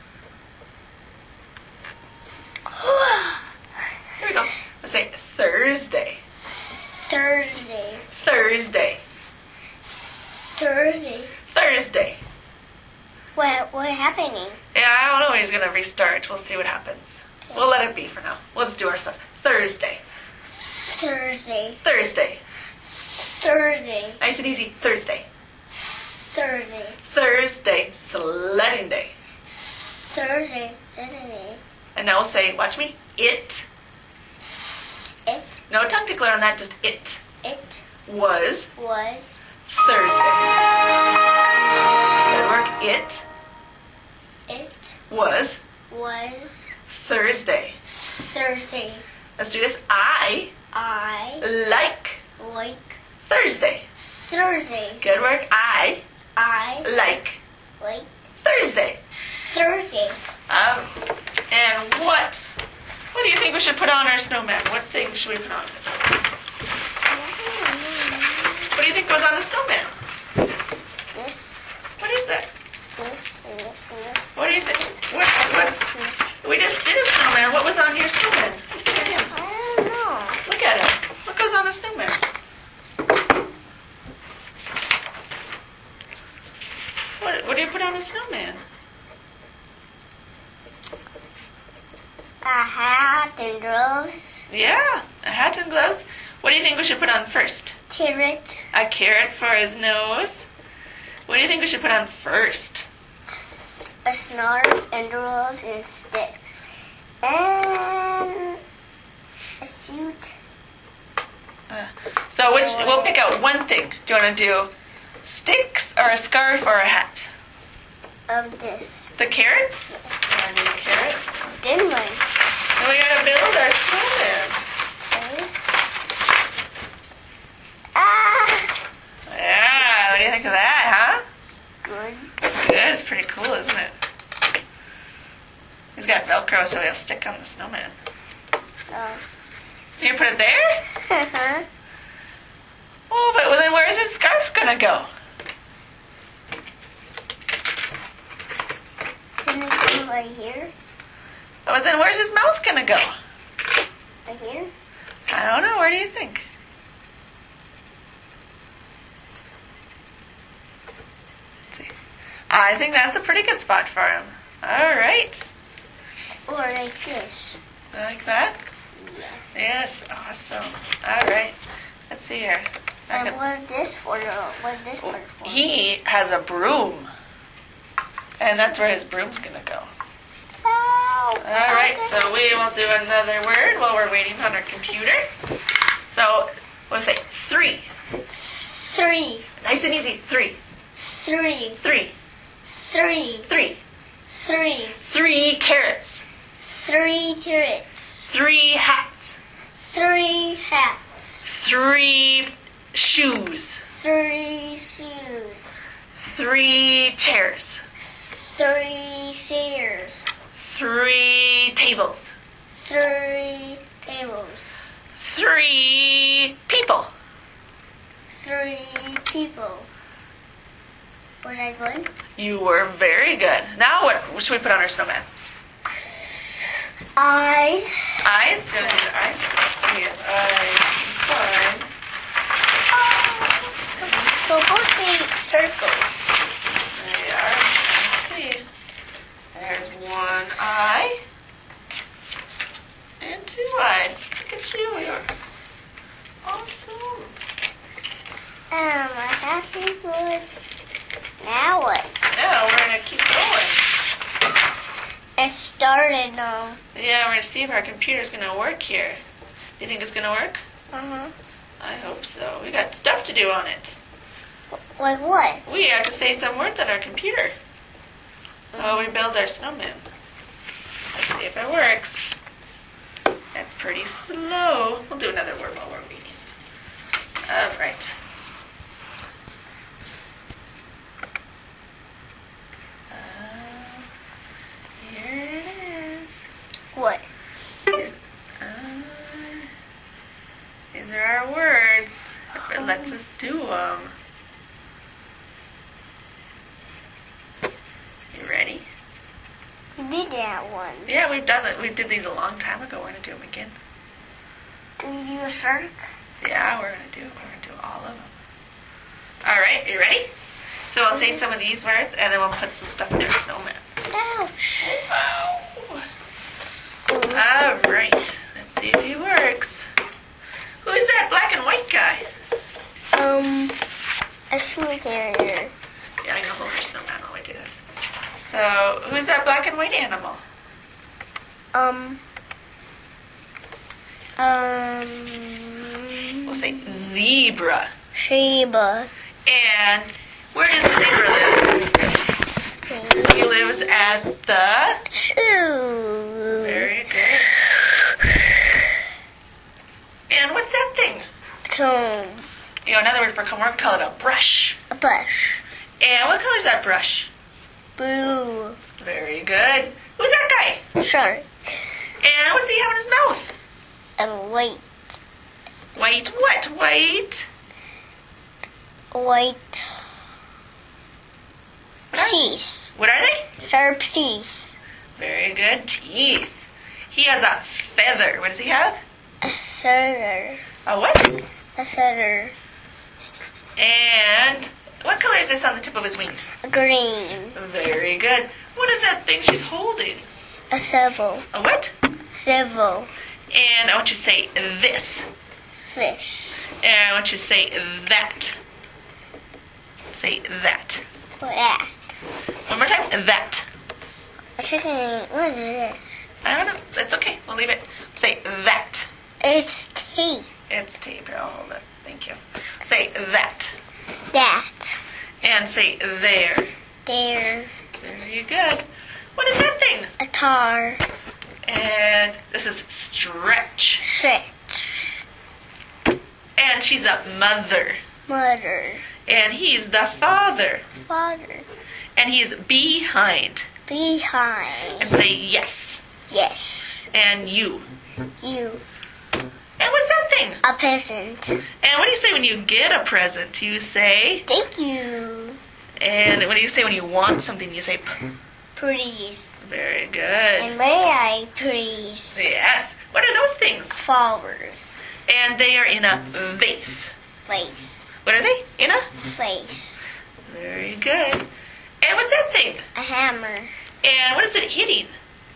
Here we go. Let's say Thursday. Thursday. Thursday. Thursday. Thursday. What? What happening? Yeah, I don't know. He's going to restart. We'll see what happens. We'll let it be for now. Let's do our stuff. Thursday. Thursday. Thursday. Thursday. Nice and easy. Thursday. Thursday. Thursday. Sledding day. Thursday. Saturday. And now we'll say, watch me, it. It. No tongue tickler on that, just it. It Was was Thursday. Good work. It it was was Thursday. Thursday. Let's do this. I I like like Thursday. Thursday. Good work. I I like Wait. Thursday. Thursday. Um, and what? What do you think we should put on our snowman? What thing should we put on? What do you think goes on the snowman? This. What is that? This. And this. And this. What do you think? What, what's, we just did a snowman. What was on your snowman? Let's look at him. I don't know. Look at him. What goes on a snowman? What, what do you put on a snowman? A hat and gloves. Yeah, a hat and gloves. What do you think we should put on first? Carrot. A carrot for his nose. What do you think we should put on first? A scarf and gloves and sticks. And a suit. Uh, so which we'll pick out one thing. Do you want to do sticks or a scarf or a hat? Of this. The carrots? You want to do the carrot? Then one. And we gotta build our snowman. Okay. Ah! Yeah, what do you think of that, huh? Good. Good, it's pretty cool, isn't it? He's got Velcro so he'll stick on the snowman. Oh. You put it there? Uh-huh. Oh, but well, then where's his scarf gonna go? Can I go right here? Oh, then where's his mouth gonna go? Right here? I don't know. Where do you think? Let's see. I think that's a pretty good spot for him. All right. Or like this. Like that? Yeah. Yes. Awesome. All right. Let's see here. I And can- what is this for? though? What is this part for? He has a broom. And that's where his broom's gonna go. Oh, All right, so we will do another word while we're waiting on our computer. So we'll say three. Three. Nice and easy. Three. Three. Three. Three. Three. Three. Three carrots. Three carrots. Three hats. Three hats. Three shoes. Three shoes. Three chairs. Three chairs. Three tables. Three tables. Three people. Three people. Was I good? You were very good. Now what should we put on our snowman? Eyes. Eyes? Do you want to do the eyes? Let's see if I So supposed to be circles. There you are. Let's see. There's one eye. And two eyes. Look at you. You're awesome. Um, I have to good. Now what? Now we're going to keep going. It started now. Yeah, we're going to see if our computer's going to work here. Do you think it's going to work? Uh-huh. I hope so. We got stuff to do on it. Like what? We have to say some words on our computer. Oh, we build our snowman. Let's see if it works. That's pretty slow. We'll do another word while we're waiting. All right. Uh, here it is. What? Is- uh, these are our words. If it lets us do them. You ready? You did that one. Yeah, we've done it. We did these a long time ago. We're gonna do them again. Do you do a shark? Yeah, we're gonna do. We're gonna do all of them. All right, you ready? So I'll say some of these words, and then we'll put some stuff in our snowman. Ouch. Wow. So, All right. Let's see if he works. Who is that black and white guy? um, a smooth carrier. Yeah, I'm gonna hold our snowman while we do this. So, who's that black and white animal? Um, um, We'll say zebra. Sheba. And where does the zebra live? He lives at the... Chew. Very good. And what's that thing? Comb. You know, another word for comb, we're going to call it a brush. A bush. And what color is that brush? Blue. Very good. Who's that guy? Shark. And what does he have in his mouth? And white. White what? White? White. Teeth. What are they? Sharp teeth. Very good. Teeth. He has a feather. What does he have? A feather. A what? A feather. And what color is this on the tip of his wing? Green. Very good. What is that thing she's holding? A shovel. A what? Shovel. And I want you to say this. Fish. And I want you to say that. Say that. Rat. One more time. That. A chicken. What is this? I don't know. That's okay. We'll leave it. Say that. It's teeth. It's tape. Here, I'll hold it. Thank you. Say that. That. And say there. There. Very good. What is that thing? A tar. And this is stretch. Stretch. And she's the mother. Mother. And he's the father. Father. And he's behind. Behind. And say yes. Yes. And you. You. And what's that thing? A present. And what do you say when you get a present? You say... Thank you. And what do you say when you want something? You say... P- Please. Very good. And may I please? Yes. What are those things? Flowers. And they are in a vase. Face. What are they? In a? Face. Very good. And what's that thing? A hammer. And what is it hitting?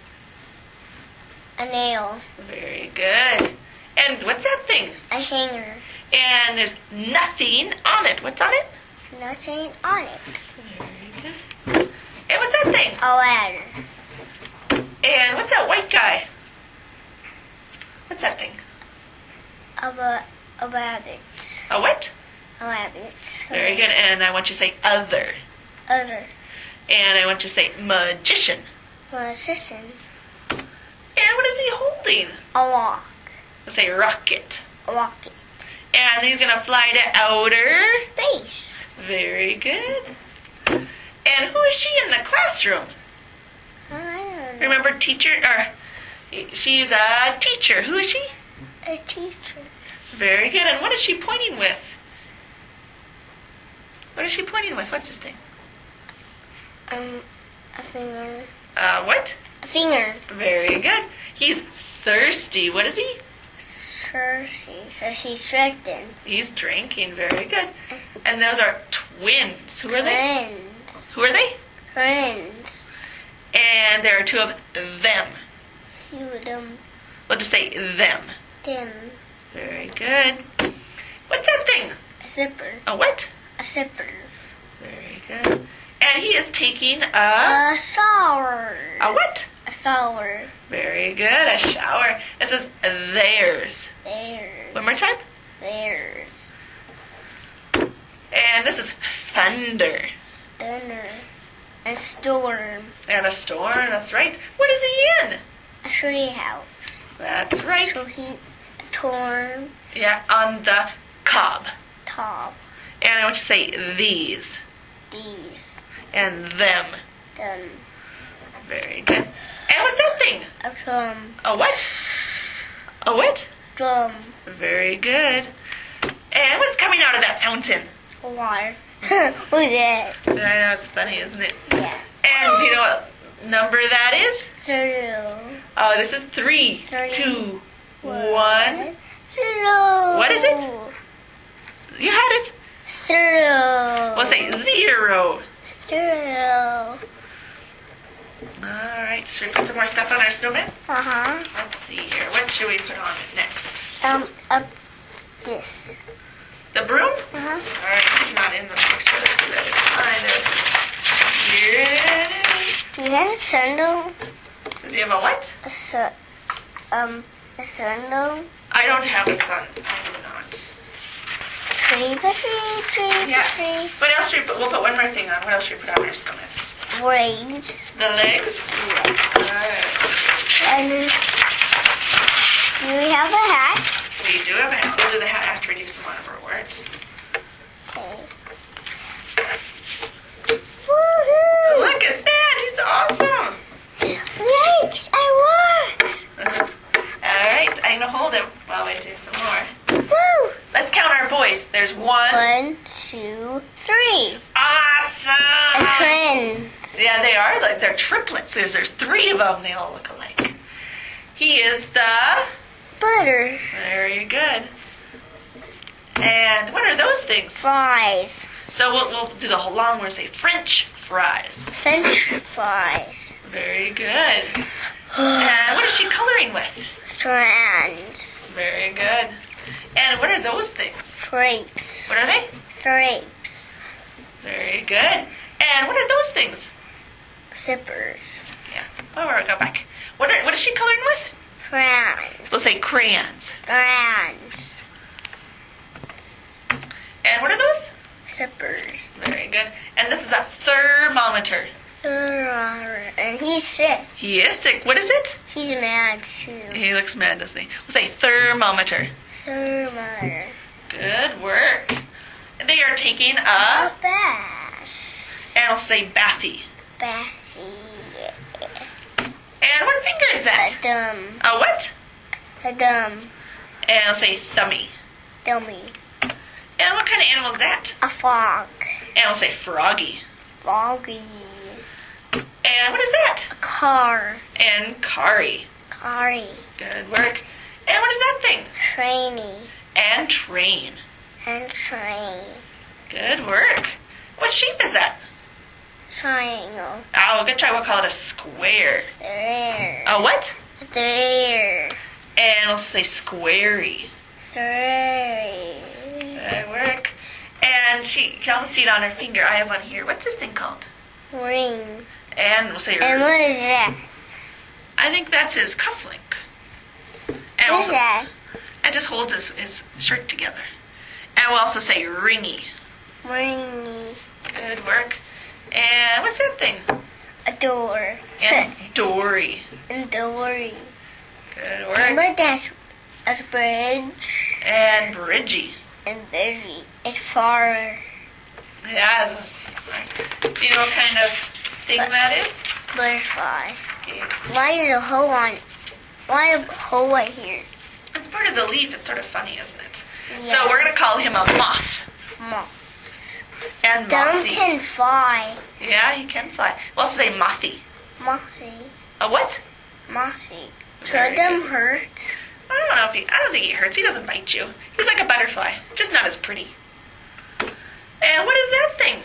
A nail. Very good. And what's that thing? A hanger. And there's nothing on it. What's on it? Nothing on it. Very good. And what's that thing? A ladder. And what's that white guy? What's that thing? A, ba- a rabbit. A what? A rabbit. Very good. And I want you to say other. Other. And I want you to say magician. Magician. And what is he holding? A walk. Let's say rocket. A rocket. And he's going to fly to outer Space. Very good. And who is she in the classroom? I don't know. Remember teacher, or she's a teacher. Who is she? A teacher. Very good. And what is she pointing with? What is she pointing with? What's this thing? Um, a finger. Uh, what? A finger. Very good. He's thirsty. What is he? Thirsty. So she's drinking. He's drinking. Very good. And those are twins. Who are they? Friends. Who are they? Friends. And there are two of them. Few of them. We'll just say them. Them. Very good. What's that thing? A zipper. A what? A zipper. Very good. And he is taking a... A shower. A what? A shower. Very good. A shower. This is theirs. Theirs. One more time. Theirs. And this is thunder. Thunder. And storm. And a storm. That's right. What is he in? A tree house. That's right. So he torn Yeah, on the cob. top. And I want you to say these. These. And them. Them. Very good. And what's that thing? A drum. A what? A what? Drum. Very good. And what's coming out of that fountain? Water. Look at that. I know, it's funny, isn't it? Yeah. And do you know what number that is? Zero. Oh, this is three, Three. two, one. Zero. What is it? You had it. Zero. We'll say zero. Zero. All right, should we put some more stuff on our snowman? Uh-huh. Let's see here. What should we put on it next? Um, up this. The broom? Uh-huh. All right, it's not in the picture. Let's find it. Here it is. Do you have a sandal? Does he have a what? A su- um, a sandal? I don't have a son. I do not. Tree, tree, tree, Yeah. tree. What else should we put? We'll put one more thing on. What else should we put on our snowman? Braids. The legs? All right. And do we have a hat? We do have a hat. We'll do the hat after we do some one of our words. Okay. Woohoo! Look at that! three. Awesome! A twins. Yeah, they are. Like they're triplets. There's, there's three of them. They all look alike. He is the... Butter. Very good. And what are those things? Fries. So we'll, we'll do the whole long word. Say French fries. French fries. Very good. And what is she coloring with? Strands. Very good. And what are those things? Grapes. What are they? Grapes. Very good. And what are those things? Zippers. Yeah. Oh, we'll go back. What are, what is she coloring with? Crayons. We'll say crayons. Crayons. And what are those? Zippers. Very good. And this is a thermometer. Thermometer. And he's sick. He is sick. What is it? He's mad too. He looks mad, doesn't he? We'll say thermometer. Thermometer. Good work. They are taking a... A bath. And we'll say bathy. Bassy. And what finger is that? A dumb. A what? A dumb. And I'll say thummy. Dummy. And what kind of animal is that? A frog. And we'll say froggy. Froggy. And what is that? A car. And carry. Carry. Good work. And what is that thing? Trainy. And train. And train. Good work. What shape is that? Triangle. Oh, good try. We'll call it a square. There. A what? There. And we'll say squarey. There. Good work. And she you can also see it on her finger. I have one here. What's this thing called? Ring. And we'll say And what is that? I think that's his cufflink. And What is also, that? it just holds his, his shirt together. And we'll also say ringy. Ring. Good work. And what's that thing? A door. And dory. And dory. Good And work. what that's a bridge. And bridgy. And busy. It's far. Yeah, that's smart. Do you know what kind of thing that is? Butterfly. Yeah. Why is a hole on? Why a hole right here? It's part of the leaf. It's sort of funny, isn't it? Yeah. So we're going to call him a moth. Moths. And Dumb mothy. can fly. Yeah, he can fly. We'll also say mothy. Mossy. A what? Mossy. Very Should them good. hurt? I don't know if he, I don't think he hurts. He doesn't bite you. He's like a butterfly, just not as pretty. And what is that thing?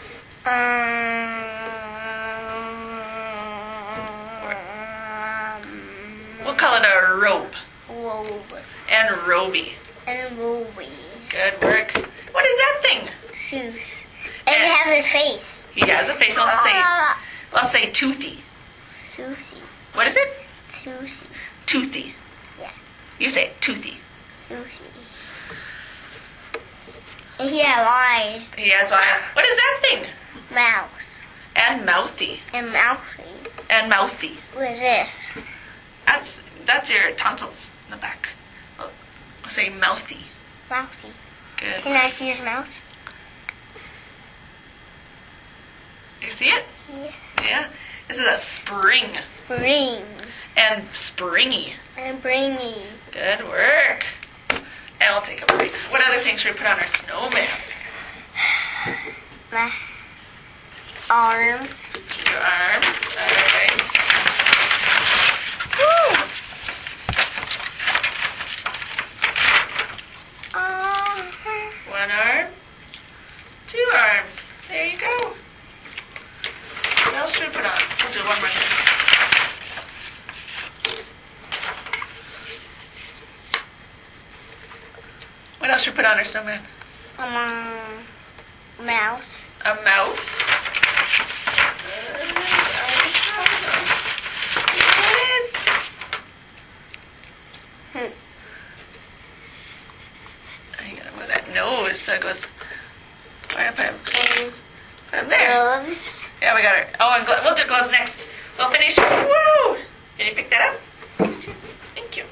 Um, We'll call it a robe. robe. And roby. And roby. Good work. What is that thing? Shoes. And And- they have a face. He has a face. I'll say, I'll say toothy. Susie. What is it? Susie. Toothy. Yeah. You say it, toothy. Susie. And he has eyes. He has eyes. What is that thing? Mouse. And mouthy. And mouthy. And mouthy. What is this? That's that's your tonsils in the back. I'll, I'll say mouthy. Mouthy. Good. Can I see his mouth? You see it? Yeah. Yeah. This is a spring. Ring. And springy. And bringy. Good work. And we'll take a break. What other things should we put on our snowman? My arms. Your arms. Alright. Woo! Um, One arm. Two arms. There you go. What else should we put on? We'll do one more thing. What else should we put on our snowman? um, mouse. A mouth. Hmm. I gotta move that nose so it goes. Where did I put him? And Put him there. gloves. Yeah, we got her. Oh, and glo- we'll do gloves next. We'll finish. Woo! Can you pick that up? Thank you.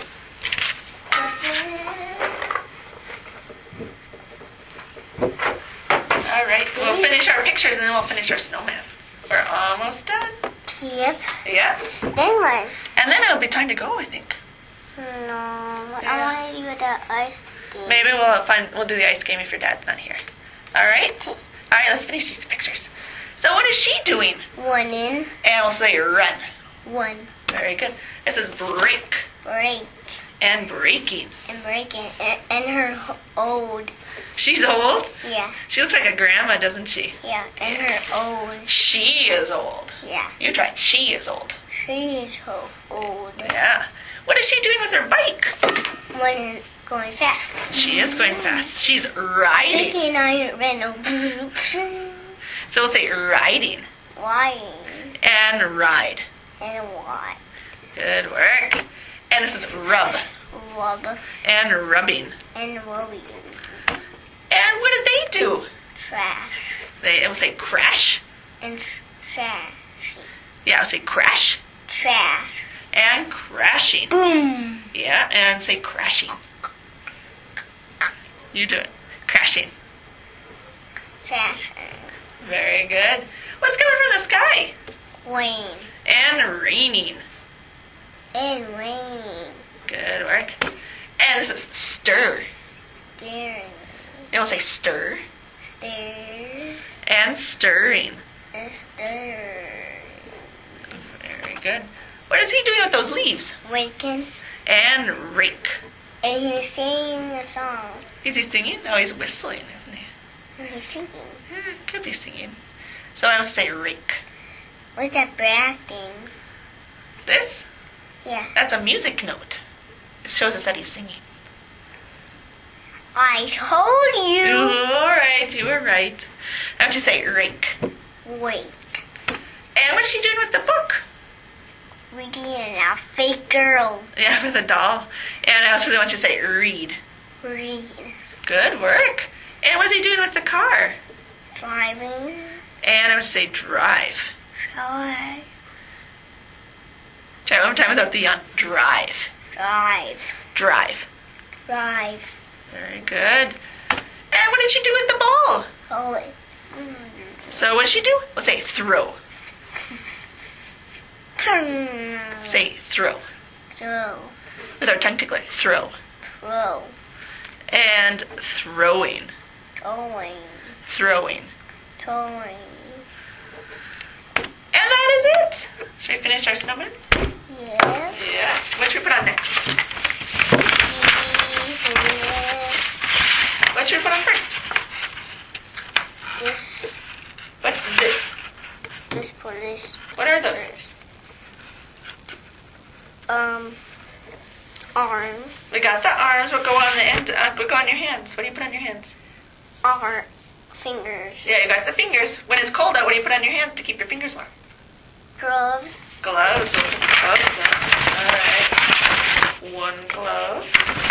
All right. We'll finish our pictures and then we'll finish our snowman. We're almost done. Yep. Yeah. Then what? And then it'll be time to go, I think. No, Yeah. I want to do the ice cream. Maybe we'll find we'll do the ice game if your dad's not here. All right. right, let's finish these pictures. So what is she doing? Running. And we'll say run. One. Very good. This is break. Break. And breaking. And breaking. And, and her h- old. She's old? Yeah. She looks like a grandma, doesn't she? Yeah. And her old. She is old. Yeah. You try. She is old. She is so old. Yeah. What is she doing with her bike? Running. Going fast. She is going fast. She's riding. Vicky and I ran a So we'll say riding. Riding. And ride. And what? Good work. And this is rub. Rub. And rubbing. And rubbing. And what did they do? Trash. They will say crash. And tr- trash. Yeah, I'll say crash. Trash. And crashing. Boom. Yeah, and say crashing. You do it. Crashing. Trash. Very good. What's coming from the sky? Rain. And raining. And raining. Good work. And this is stir. Staring. You will say stir. Stare. And stirring. And stir. Very good. What is he doing with those leaves? Waking. And rake. And he's singing a song. Is he singing? No, he's whistling, isn't he? No, he's singing. Eh, could be singing. So I will say rake. What's that black thing? This? Yeah. That's a music note. It shows us that he's singing. I told You you. all right. You were right. I want you to say rake. Wait. And what's she doing with the book? Ricky and a fake girl. Yeah, with a doll. And I also want you to say read. Read. Good work. And what's he doing with the car? Driving. And I want you to say drive. Drive. Try one more time without the on. Drive. Drive. Drive. Drive. Very good. And what did she do with the ball? Hold it. So what did she do? We'll say throw. Say throw. Throw. With our tongue tickler. Throw. Throw. And throwing. Throwing. Throwing. Throwing. And that is it. Should we finish our snowman? Yeah. Yes. What should we put on next? These and this. What should we put on first? This. What's this? This put this What are those? first. Um. Arms. We got the arms. What go on the end? Uh, what go on your hands? What do you put on your hands? Arm. Fingers. Yeah, you got the fingers. When it's cold out, what do you put on your hands to keep your fingers warm? Gloves. Gloves. We'll put the gloves on. All right. One glove.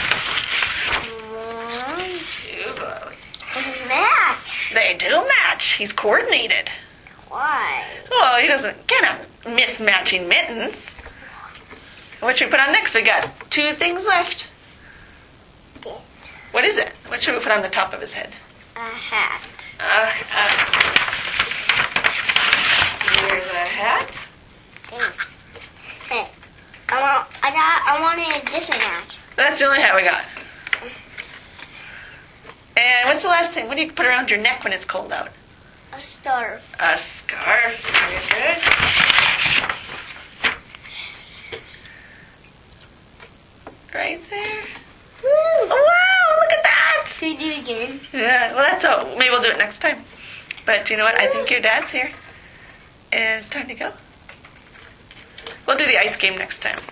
One. Two gloves. And match. They do match. He's coordinated. Why? Well, he doesn't get a mismatching mittens. What should we put on next? We got two things left. Get What is it? What should we put on the top of his head? a hat. A hat. Here's a hat. Hey, I want. I got. I wanted a different hat. That's the only hat we got. And what's the last thing? What do you put around your neck when it's cold out? A scarf. A scarf. Very good. Right there. Woo! Oh, wow, look at that. Can you do it again? Yeah, well, that's all. Maybe we'll do it next time. But you know what? I think your dad's here. And it's time to go. We'll do the ice game next time.